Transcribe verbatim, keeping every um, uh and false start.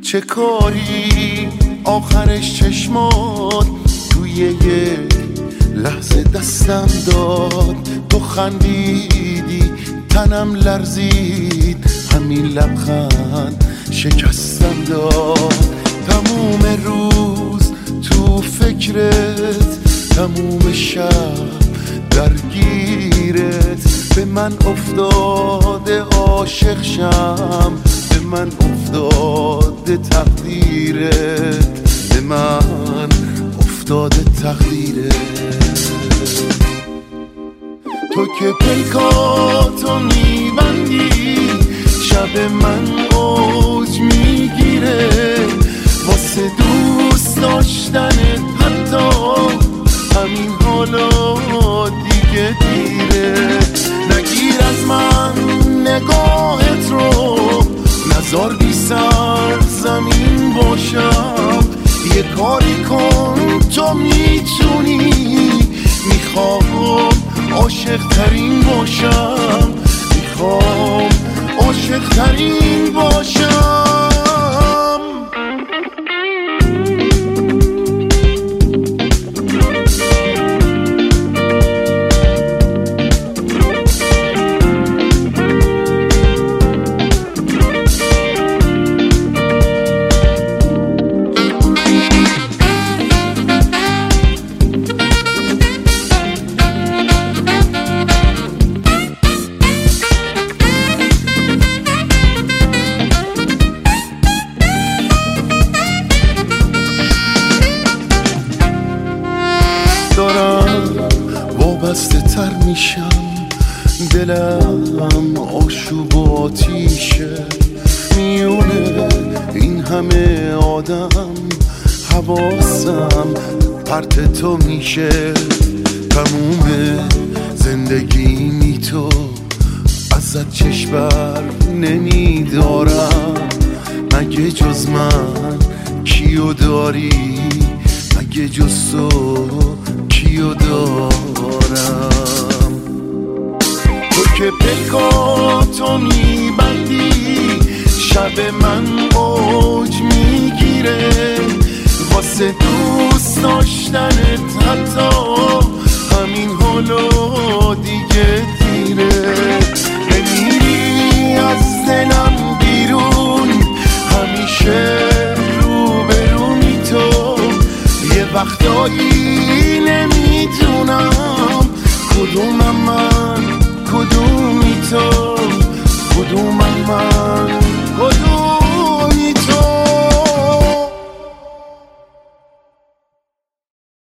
چه کاری آخرش چشمات توی یک لحظه دستم داد. تو خندیدی تنم لرزید، همین لبخند شکستم داد. تموم روز تو فکرت، تموم شب درگیرت. به من افتاده عاشق شم، به من افتاده تقدیرت، به من افتاده تقدیرت. تو که پیکاتو میبندی، شب من اوج میگیره. واسه دوست داشتنت حتی همین حالا دیگه دیره. نگیر از من نگاهت رو، نزار بی سر زمین باشم. یه کاری کن تو میتونی، میخوام عاشق ترین باشم، میخوام عاشق ترین باشم. وابسته تر میشم، دلم آشوب و آتیشه. میونه این همه آدم حواسم پرت تو میشه. تموم زندگی تو ازت چشم بر نمیدارم. مگه جز من کیو داری، مگه جز تو کیو دارم؟ تو که پیکاتو میبندی، شب من اوج میگیره. واسه دوست داشتنت حتی همین حالا دیگه دیره. نمیری از دلم بیرون، همیشه روبرونی تو. یه وقتایی نمیدونم کدومم من، کدومی تو، کدومم من.